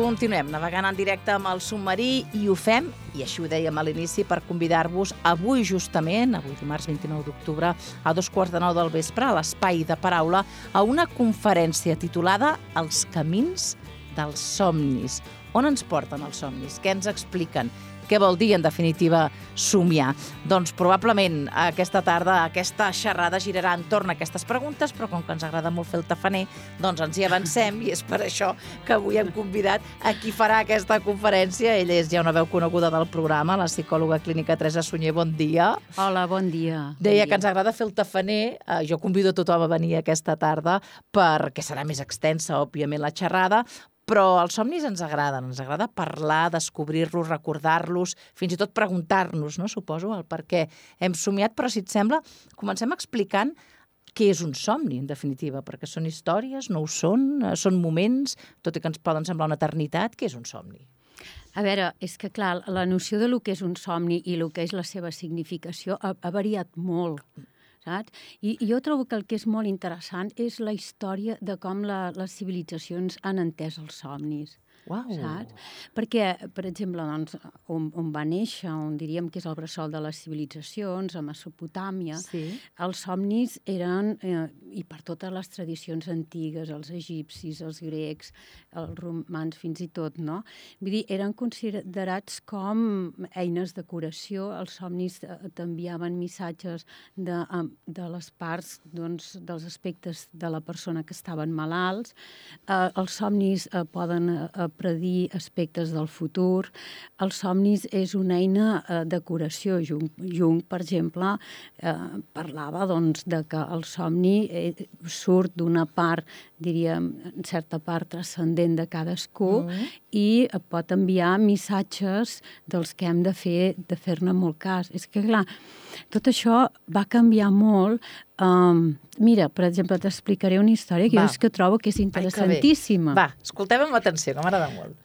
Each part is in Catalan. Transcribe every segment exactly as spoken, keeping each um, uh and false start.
Continuem navegant en directe amb el submarí i ho fem, i així ho dèiem a l'inici, per convidar-vos avui justament, avui dimarts vint-i-nou d'octubre, a dos quarts de nou del vespre, a l'Espai de Paraula, a una conferència titulada Els camins dels somnis. On ens porten els somnis? Què ens expliquen? Què vol dir, en definitiva, somiar? Doncs probablement aquesta tarda aquesta xerrada girarà entorn a aquestes preguntes, però com que ens agrada molt fer el tafaner, doncs ens hi avancem i és per això que avui hem convidat a qui farà aquesta conferència. Ella és ja una veu coneguda del programa, la psicòloga clínica Teresa Sunyer. Bon dia. Hola, bon dia. Deia que ens agrada fer el tafaner. Jo convido a tothom a venir aquesta tarda perquè serà més extensa, òbviament, la xerrada, però els somnis ens agraden, ens agrada parlar, descobrir-los, recordar-los, fins i tot preguntar-nos, no? Suposo, el per què hem somiat, però si et sembla, comencem explicant què és un somni, en definitiva, perquè són històries, no ho són, són moments, tot i que ens poden semblar una eternitat. Què és un somni? A veure, és que clar, la noció de lo que és un somni i el que és la seva significació ha, ha variat molt. Saps? I, I jo trobo que el que és molt interessant és la història de com la, les civilitzacions han entès els somnis. Uau. Saps? Perquè, per exemple, doncs, on, on va néixer, on diríem que és el bressol de les civilitzacions, a Mesopotàmia, sí. Els somnis eren, eh, i per totes les tradicions antigues, els egipcis, els grecs, els romans fins i tot, no? Vull dir, eren considerats com eines de curació. Els somnis t'enviaven missatges de, de les parts, doncs, dels aspectes de la persona que estaven malalts. Eh, els somnis eh, poden eh, predir aspectes del futur. Els somnis és una eina eh, de curació. Jung, Jung per exemple, eh, parlava doncs, de que el somni eh, surt d'una part, diríem, en certa part transcendent de cadascú, mm. i pot enviar missatges dels que hem de fer, de fer-ne molt cas. És que, clar, tot això va canviar molt. Um, mira, per exemple, t'explicaré una història que Va. jo és que trobo que és interessantíssima. Ai, Va, escoltem amb atenció, que m'agrada molt.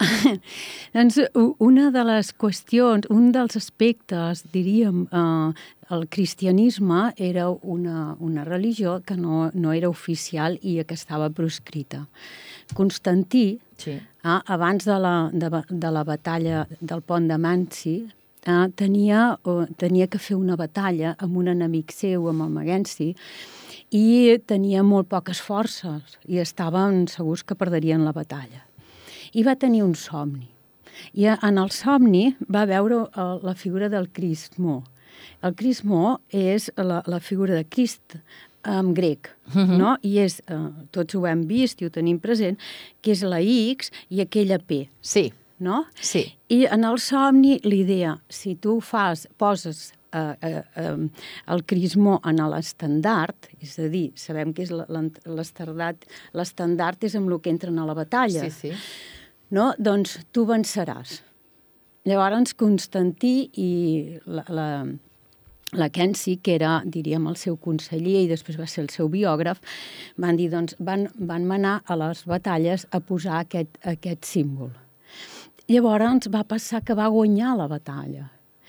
Doncs una de les qüestions, un dels aspectes, diríem, uh, el cristianisme era una, una religió que no, no era oficial i que estava proscrita. Constantí, sí. uh, abans de la, de, de la batalla del pont de Mansi, Uh, tenia, uh, tenia que fer una batalla amb un enemic seu, amb el Magenci, i tenia molt poques forces i estaven segurs que perderien la batalla. I va tenir un somni. I en el somni va veure uh, la figura del Crismó. El Crismó és la, la figura de Crist en grec, uh-huh. no? I és, uh, tots ho hem vist i ho tenim present, que és la X i aquella P. Sí. No? Sí. I en el somni, l'idea, si tu fas, poses eh, eh, eh, el crismó en l'estandard, és a dir, sabem que és l'estandard, l'estandard és amb el que entren a la batalla, sí, sí. No? Doncs tu venceràs. Llavors, Constantí i la, la, la Kensi, que era, diríem, el seu conseller i després va ser el seu biògraf, van dir, doncs, van, van manar a les batalles a posar aquest, aquest símbol. Llavors va passar que va guanyar la batalla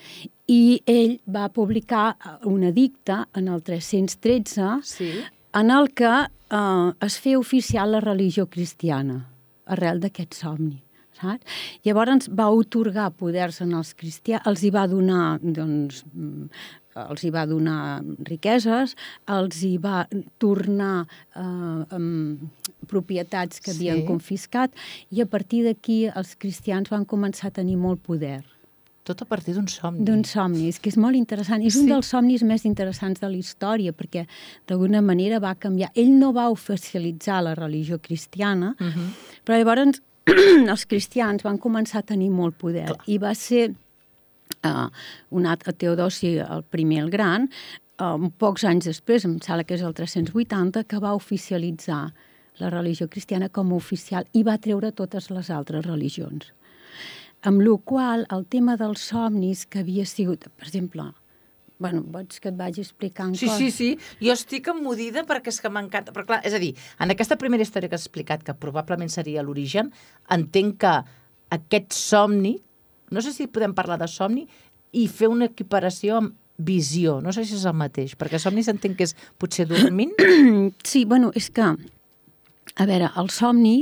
i ell va publicar un edicte en el tres-cents tretze sí. en el que eh, es feia oficial la religió cristiana arrel d'aquest somni. Saps? Llavors va otorgar poders en els cristians, els hi va donar, doncs, els hi va donar riqueses, els hi va tornar eh, um, propietats que havien sí. confiscat, i a partir d'aquí els cristians van començar a tenir molt poder. Tot a partir d'un somni. D'un somni, és que és molt interessant. És sí. un dels somnis més interessants de la història, perquè d'alguna manera va canviar. Ell no va oficialitzar la religió cristiana, uh-huh. però llavors els cristians van començar a tenir molt poder. Clar. I va ser uh, un altre Teodosi, el primer, el gran, uh, pocs anys després, em sembla que és el tres-cents vuitanta, que va oficialitzar la religió cristiana com a oficial i va treure totes les altres religions. Amb la qual el tema dels somnis que havia sigut, per exemple, bueno, vols que et vagi explicant sí, coses? Sí, sí, sí. Jo estic emmudida perquè és que m'encanta. Però clar, és a dir, en aquesta primera història que has explicat, que probablement seria l'origen, entenc que aquest somni, no sé si podem parlar de somni, i fer una equiparació amb visió. No sé si és el mateix, perquè somni s'entenc que és potser dormint. Sí, bueno, és que, a veure, el somni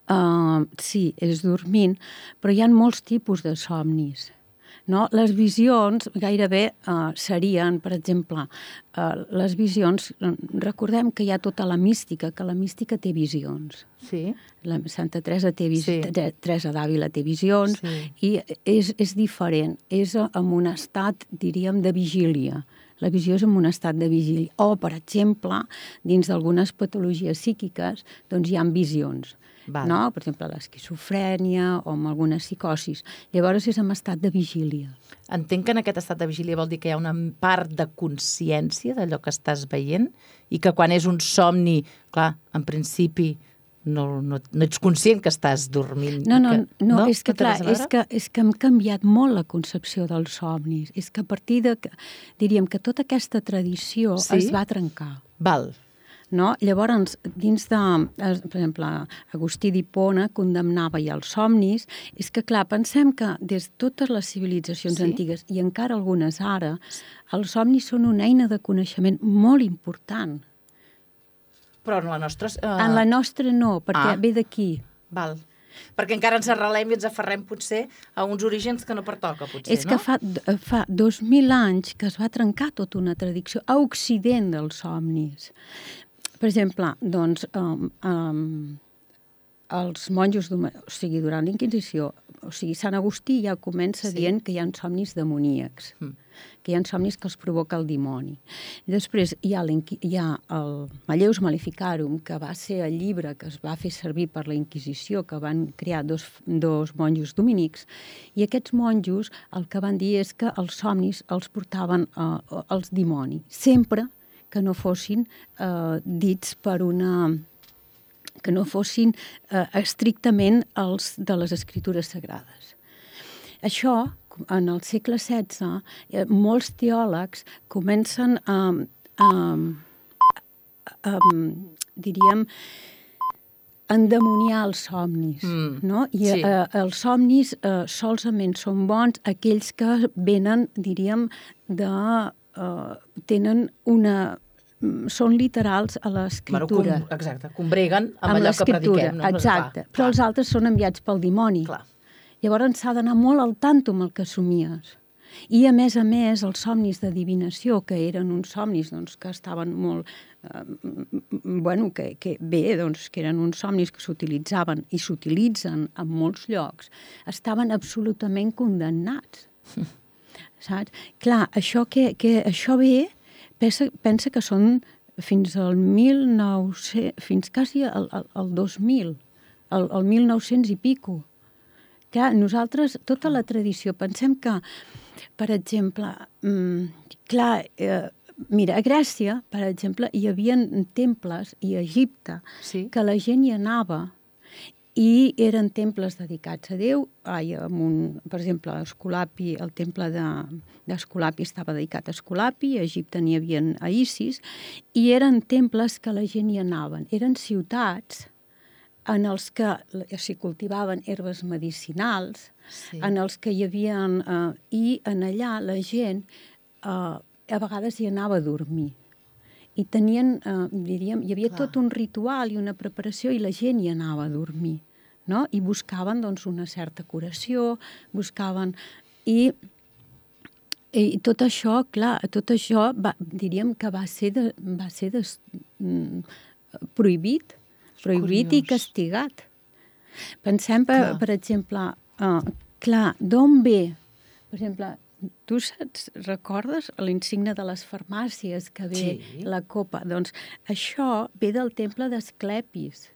uh, sí, és dormint, però hi ha molts tipus de somnis. No? Les visions gairebé uh, serien, per exemple, uh, les visions, recordem que hi ha tota la mística, que la mística té visions. Sí. La Santa Teresa, té vis... sí. Teresa d'Àvila té visions, sí. I és, és diferent, és en un estat, diríem, de vigília. La visió és en un estat de vigília. O, per exemple, dins d'algunes patologies psíquiques, doncs hi ha visions. Val. No? Per exemple, l'esquizofrènia o amb algunes psicosis. Llavors és en estat de vigília. Entenc que en aquest estat de vigília vol dir que hi ha una part de consciència d'allò que estàs veient i que quan és un somni, clar, en principi no, no, no ets conscient que estàs dormint. No, no, que, no, no és que clar, és que, és que hem canviat molt la concepció dels somnis. És que a partir de, diríem que tota aquesta tradició sí? es va trencar. Val. No? Llavors, dins de, per exemple, Agustí d'Hipona condemnava ja els somnis. És que, clar, pensem que des de totes les civilitzacions sí? antigues, i encara algunes ara, els somnis són una eina de coneixement molt important. Però en la nostra... Uh... En la nostra no, perquè ah. ve d'aquí. Val. Perquè encara ens arrelem i ens aferrem, potser, a uns orígens que no pertoca, potser, és no? És que fa, fa dos mil anys que es va trencar tota una tradició a Occident dels somnis. Per exemple, doncs, um, um, els monjos, o sigui, durant la Inquisició, o sigui, Sant Agustí ja comença sí. dient que hi ha somnis demoníacs, mm. que hi ha somnis que els provoca el dimoni. I després hi ha, hi ha el Malleus Maleficarum, que va ser el llibre que es va fer servir per la Inquisició, que van crear dos, dos monjos dominics, i aquests monjos el que van dir és que els somnis els portaven uh, els dimonis, sempre que no fossin eh, dits per una... que no fossin eh, estrictament els de les escritures sagrades. Això, en el segle setze, eh, molts teòlegs comencen a, a, a, a diríem, endemoniar els somnis, mm, no? I sí. eh, els somnis eh, solament són bons aquells que venen, diríem, de... Uh, tenen una... són literals a l'escriptura. Bueno, com, exacte, combreguen amb, amb allò que prediquem. No? Exacte, clar, però clar. Els altres són enviats pel dimoni. Clar. Llavors s'ha d'anar molt al tanto amb el que somies. I a més a més, els somnis de divinació, que eren uns somnis doncs, que estaven molt... Eh, bueno, que, que bé, doncs, que eren uns somnis que s'utilitzaven i s'utilitzen en molts llocs, estaven absolutament condemnats. Saps? Clar, això, que, que això ve, pensa, pensa que són fins al mil nou-cents, fins quasi al, al, al dos mil, al, al mil nou-cents i pico. Clar, nosaltres, tota la tradició, pensem que, per exemple, mmm, clar, eh, mira, a Grècia, per exemple, hi havia temples, i a Egipte, sí? que la gent hi anava, i eren temples dedicats a Déu. Ai, amb un, per exemple, Esculapi, el temple d'Esculapi de, estava dedicat a Esculapi, a Egipte n'hi havia a Isis, i eren temples que la gent hi anaven. Eren ciutats en els que s'hi cultivaven herbes medicinals, sí. en els que hi havia... Eh, I en allà la gent eh, a vegades hi anava a dormir. I tenien, eh, diríem, hi havia Clar. tot un ritual i una preparació i la gent hi anava a dormir, no? I buscaven, doncs, una certa curació, buscaven... I, i tot això, clar, tot això, va, diríem que va ser, de, va ser de, mm, prohibit, prohibit i castigat. Pensem, per, per exemple, uh, clar, d'on ve? Per exemple, tu saps, recordes l'insigne de les farmàcies que ve sí. la copa? Doncs això ve del temple d'Asclepis,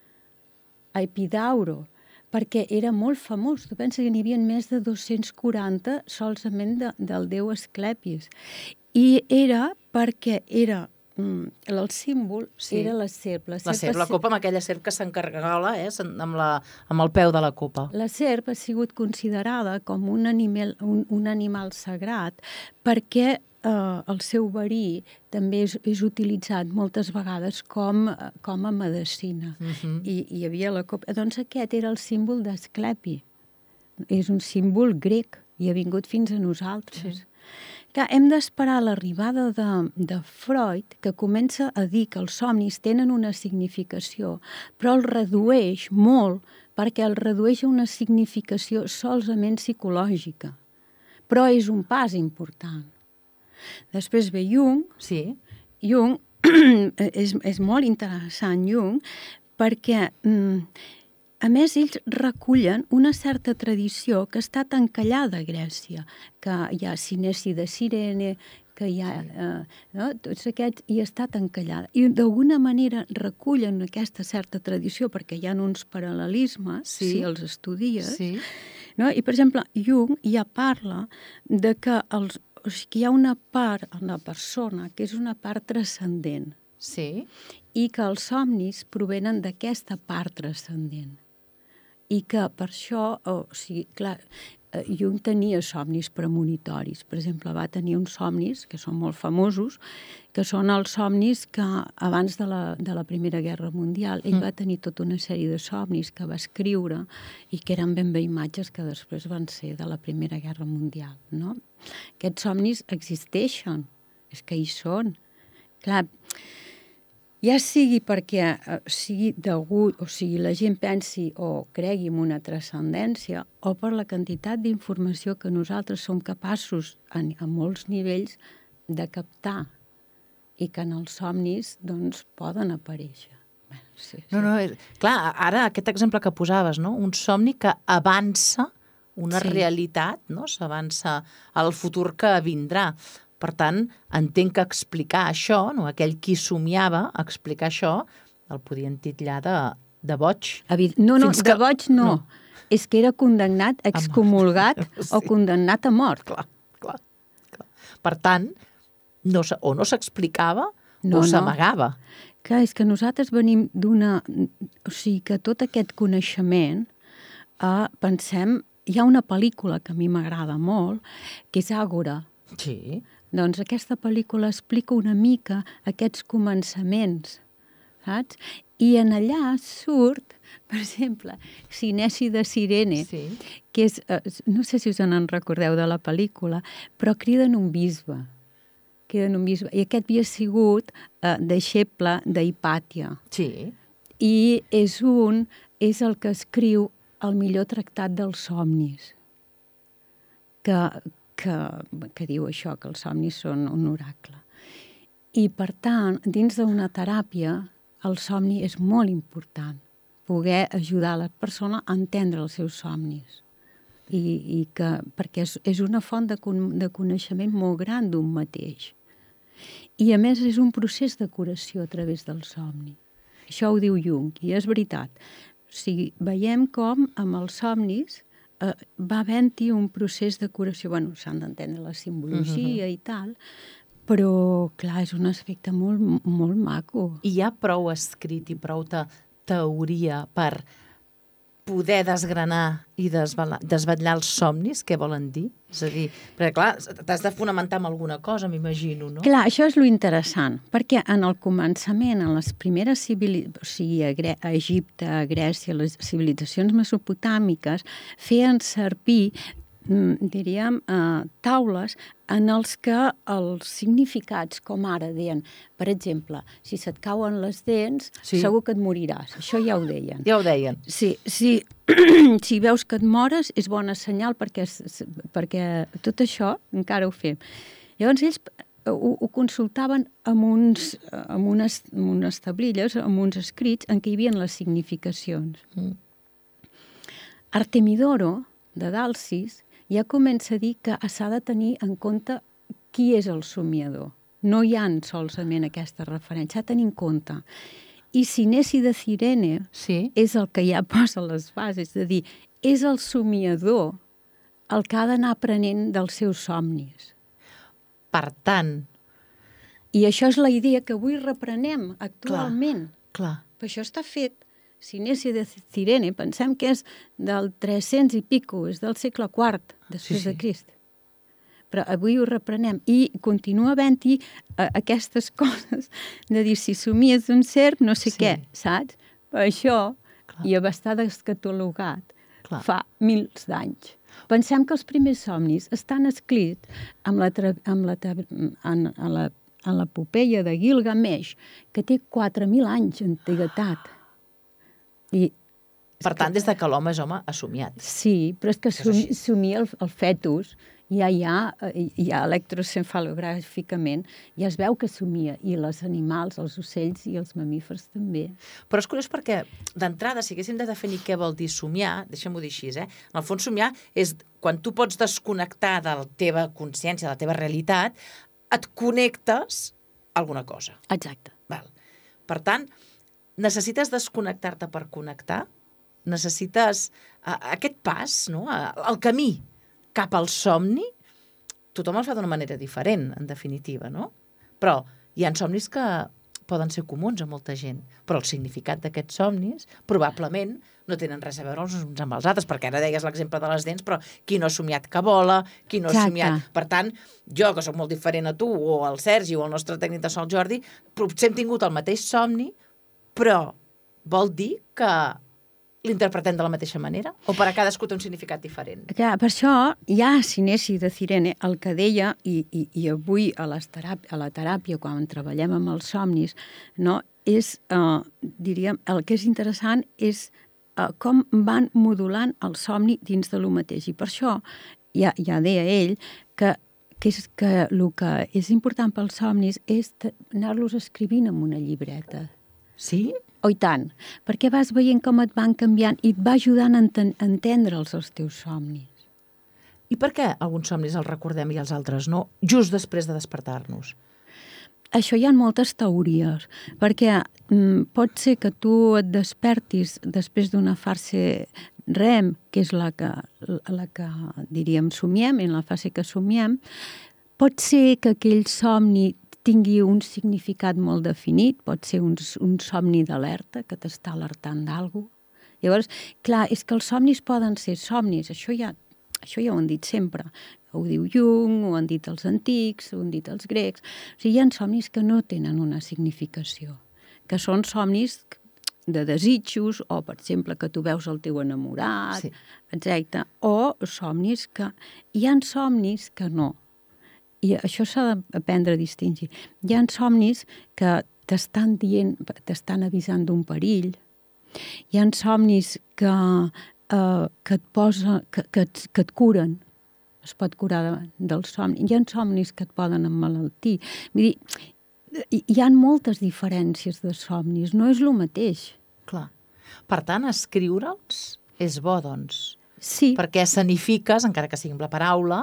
a Epidauro, perquè era molt famós. Tu penses que n'hi havia més de dos-cents quaranta solament de, del déu Asclepis. I era perquè era... el símbol sí. era la serp. La serp, la, serp, la copa amb aquella serp que s'encarregava eh, amb, la, amb el peu de la copa. La serp ha sigut considerada com un animal, un, un animal sagrat perquè eh, el seu verí també és, és utilitzat moltes vegades com, com a medicina. Uh-huh. I hi havia la copa. Doncs aquest era el símbol d'Asclepi. És un símbol grec i ha vingut fins a nosaltres. Sí. Clar, hem d'esperar l'arribada de, de Freud, que comença a dir que els somnis tenen una significació, però el redueix molt perquè el redueix a una significació solament psicològica. Però és un pas important. Després ve Jung. Sí. Jung és, és molt interessant, Jung, perquè, a més, ells recullen una certa tradició que ha estat encallada a Grècia, que hi ha Cinesi de Cirene, que hi ha eh, no? tots aquests, i ha estat encallada. I d'alguna manera recullen aquesta certa tradició, perquè hi ha uns paral·lelismes, sí. si els estudies. Sí. No? I, per exemple, Jung ja parla de que, els, o sigui, que hi ha una part en la persona que és una part transcendent. Sí. I que els somnis provenen d'aquesta part transcendent. I que per això, o sigui, clar, Jung tenia somnis premonitoris. Per exemple, va tenir uns somnis, que són molt famosos, que són els somnis que abans de la, de la Primera Guerra Mundial, ell mm. va tenir tota una sèrie de somnis que va escriure i que eren ben bé imatges que després van ser de la Primera Guerra Mundial, no? Aquests somnis existeixen, és que hi són. Clar, ja sigui perquè eh, sigui degut, o sigui, la gent pensi o cregui en una transcendència, o per la quantitat d'informació que nosaltres som capaços, a, a molts nivells, de captar, i que en els somnis, doncs, poden aparèixer. Bé, sí, sí. No, no, és, clar, ara aquest exemple que posaves, no? Un somni que avança una sí. realitat, no? S'avança al futur que vindrà. Per tant, entenc que explicar això, no? Aquell qui somiava, explicar això, el podien titllar de, de boig. No, no, que... de boig no. no. És que era condemnat, excomulgat sí. o condemnat a mort. Clar, clar, clar. Per tant, no, o no s'explicava no, o s'amagava. No. Clar, és que nosaltres venim d'una... O sigui, que tot aquest coneixement, eh, pensem... Hi ha una pel·lícula que a mi m'agrada molt, que és Àgora. Sí. Doncs aquesta pel·lícula explica una mica aquests començaments, saps? I en allà surt, per exemple, Cinesi de Cirene, sí. que és, no sé si us en recordeu de la pel·lícula, però criden un bisbe. Criden un bisbe. I aquest havia sigut eh, deixeble d'Hipàtia. Sí. I és un, és el que escriu el millor tractat dels somnis. Que... Que, que diu això, que els somnis són un oracle. I, per tant, dins d'una teràpia, el somni és molt important. Poder ajudar la persona a entendre els seus somnis. I, i que, perquè és, és una font de, de coneixement molt gran d'un mateix. I, a més, és un procés de curació a través del somni. Això ho diu Jung, i és veritat. O sigui, veiem com amb els somnis Uh, va havent-hi un procés de curació. Bueno, s'han d'entendre la simbologia uh-huh. i tal, però, clar, és un aspecte molt, molt maco. I hi ha prou escrit i prou te teoria per poder desgranar i desvetllar els somnis, què volen dir? És a dir, perquè clar, t'has de fonamentar en alguna cosa, m'imagino, no? Clar, això és lo interessant, perquè en el començament, en les primeres civilitzacions, o sigui, a, Gre a Egipte, a Grècia, les civilitzacions mesopotàmiques, feien servir, diríem, eh, taules en els que els significats, com ara deien, per exemple, si se't cauen les dents, sí. segur que et moriràs. Això ja ho deien. Ja ho deien. Sí, sí. Si veus que et mores, és bona senyal perquè, perquè tot això encara ho fem. Llavors, ells ho, ho consultaven amb, uns, amb, unes, amb unes tablilles, amb uns escrits en què hi havia les significacions. Mm. Artemidoro, de Dalsis, ja comença a dir que s'ha de tenir en compte qui és el somiador. No hi ha solament aquesta referència, s'ha de tenir en compte. I Cinesi de Cirene sí. és el que ja posa les bases, és a dir, és el somiador el que ha d'anar aprenent dels seus somnis. Per tant... I això és la idea que avui reprenem actualment. Clar, clar. Però això està fet. Cinesi de Cirene, pensem que és del tres-cents i pico, és del segle quart després sí, sí. de Crist. Però avui ho reprenem i continua havent-hi uh, aquestes coses de dir si somies un serp, no sé sí. què, saps? Però això Clar. ja va estar descatalogat Clar. fa mils d'anys. Pensem que els primers somnis estan escrits amb la, amb la, en, en la, en l'epopeia de Gilgamesh, que té quatre mil anys d'antiguitat. I per tant, des que l'home és home, ha somiat. Sí, però és que sumi, somia el, el fetus, ja hi ha, hi ha electroencefalogràficament, ja es veu que somia, i els animals, els ocells i els mamífers també. Però és curiós perquè, d'entrada, si haguéssim de definir què vol dir somiar, deixa'm-ho dir així, eh? En el fons, somiar és quan tu pots desconnectar de la teva consciència, de la teva realitat, et connectes a alguna cosa. Exacte. Val. Per tant, necessites desconnectar-te per connectar? Necessites uh, aquest pas, no? Uh, el camí cap al somni, tothom el fa d'una manera diferent, en definitiva, no? Però hi ha somnis que poden ser comuns a molta gent, però el significat d'aquests somnis probablement no tenen res a veure els uns amb els altres, perquè ara deies l'exemple de les dents, però qui no ha somiat que vola, qui no ha Exacte. somiat... Per tant, jo, que soc molt diferent a tu, o el Sergi, o el nostre tècnic de so, el Jordi, potser hem tingut el mateix somni, però vol dir que l'interpretem de la mateixa manera? O per a cadascú té un significat diferent? Clar, per això, ja Sinesi de Cirene, el que deia, i, i, i avui a, les teràpia, a la teràpia, quan treballem amb els somnis, no, és, eh, diríem, el que és interessant és eh, com van modulant el somni dins de lo mateix. I per això ja, ja deia ell que, que, és, que el que és important pels somnis és anar-los escrivint en una llibreta. Sí? Oh, i tant, perquè vas veient com et van canviant i et va ajudant a enten entendre'ls els teus somnis. I per què alguns somnis els recordem i els altres no, just després de despertar-nos? Això hi ha moltes teories, perquè mm, pot ser que tu et despertis després d'una fase REM, que és la que, la que diríem somiem, en la fase que somiem, pot ser que aquell somni tingui un significat molt definit, pot ser un, un somni d'alerta, que t'està alertant d'alguna cosa. Llavors, clar, és que els somnis poden ser somnis, això ja, això ja ho han dit sempre, ho diu Jung, ho han dit els antics, ho han dit els grecs, o sigui, hi ha somnis que no tenen una significació, que són somnis de desitjos, o, per exemple, que tu veus el teu enamorat, sí. Exacte, o somnis que... Hi ha somnis que no. I això s'ha d'aprendre a distingir. Hi ha somnis que t'estan dient, t'estan avisant d'un perill. Hi ha somnis que, eh, que et posa, que, que, et, que et curen. Es pot curar de, del somni. Hi ha somnis que et poden emmalaltir. Vull dir, hi ha moltes diferències de somnis. No és el mateix. Clar. Per tant, escriure'ls és bo, doncs. Sí. Perquè escenifiques, encara que sigui amb la paraula,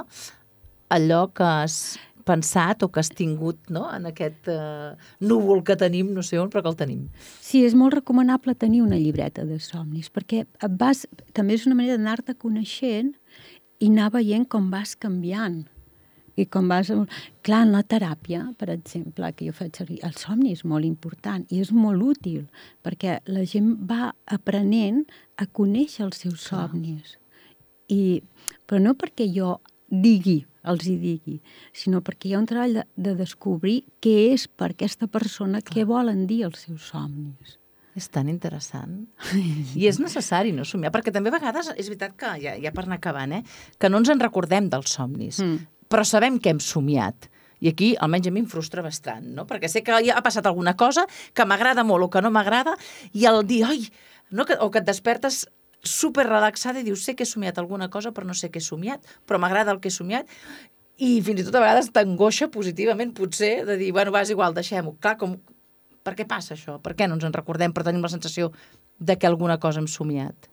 allò que has pensat o que has tingut, no?, en aquest uh, núvol que tenim, no sé on, però que el tenim. Sí, és molt recomanable tenir una llibreta de somnis, perquè vas, també és una manera d'anar-te coneixent i anar veient com vas canviant. I com vas... Clar, en la teràpia, per exemple, que jo faig servir, el somni és molt important i és molt útil, perquè la gent va aprenent a conèixer els seus somnis. I, però no perquè jo digui, els hi digui, sinó perquè hi ha un treball de, de descobrir què és per aquesta persona, Clar. Què volen dir els seus somnis. És tan interessant. I és necessari no somiar, perquè també a vegades, és veritat que, ja, ja per anar acabant, eh, que no ens en recordem dels somnis, mm. però sabem que hem somiat. I aquí, almenys a mi em frustra bastant, no? Perquè sé que ja ha passat alguna cosa que m'agrada molt o que no m'agrada, i el dir, ai, no? que, o que et despertes super relaxada i dius, sé que he somiat alguna cosa, però no sé què he somiat, però m'agrada el que he somiat, i fins i tot a vegades t'angoixa positivament, potser, de dir, bueno, va, és igual, deixem-ho. Clar, com... per què passa això? Per què no ens en recordem, però tenim la sensació de que alguna cosa hem somiat?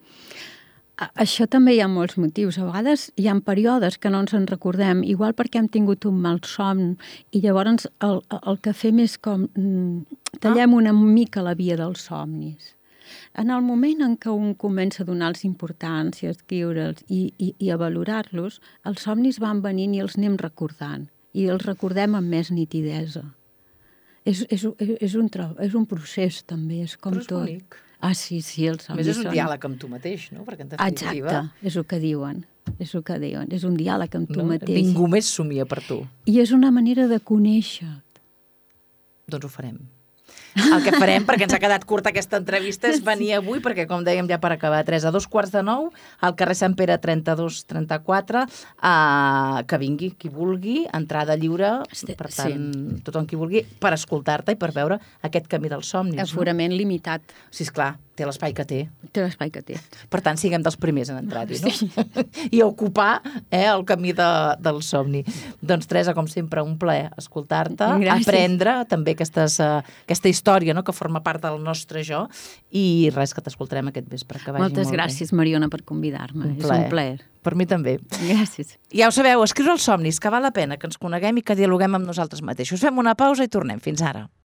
Això també hi ha molts motius. A vegades hi ha períodes que no ens en recordem, igual perquè hem tingut un mal son, i llavors el, el que fem és com... tallem una mica la via dels somnis. En el moment en què un comença a donar-los importància, a escriure'ls i, i, i a valorar-los, els somnis van venint i els anem recordant. I els recordem amb més nitidesa. És, és, és, un, és un procés, també. És com Però és tot. bonic. Ah, sí, sí, els somnis són... A més, és un són... diàleg amb tu mateix, no? Perquè, en definitiva... Exacte, és el que diuen. És el que diuen. És un diàleg amb tu no? mateix. Ningú més somia per tu. I és una manera de conèixer. Doncs ho farem. el que farem, perquè ens ha quedat curta aquesta entrevista, és venir avui, perquè com dèiem ja per acabar, Teresa, a dos quarts de nou, al carrer Sant Pere trenta-dos trenta-quatre, eh, que vingui qui vulgui, entrada lliure, per tant, sí. tothom qui vulgui, per escoltar-te i per veure aquest camí dels somnis. Aforament no? limitat. Sí, esclar, té l'espai que té. Té l'espai que té. Per tant, siguem dels primers en entrar-hi, no? Sí. I a ocupar eh, el camí de, del somni. Doncs, Teresa, com sempre, un plaer escoltar-te, aprendre també aquestes, uh, aquesta història, no?, que forma part del nostre jo, i res, que t'escoltarem aquest vespre, que vagi Moltes molt gràcies, bé. Mariona, per convidar-me. Un És un plaer. Per mi també. Gràcies. Ja ho sabeu, escriure els somnis, que val la pena que ens coneguem i que dialoguem amb nosaltres mateixos. Fem una pausa i tornem. Fins ara.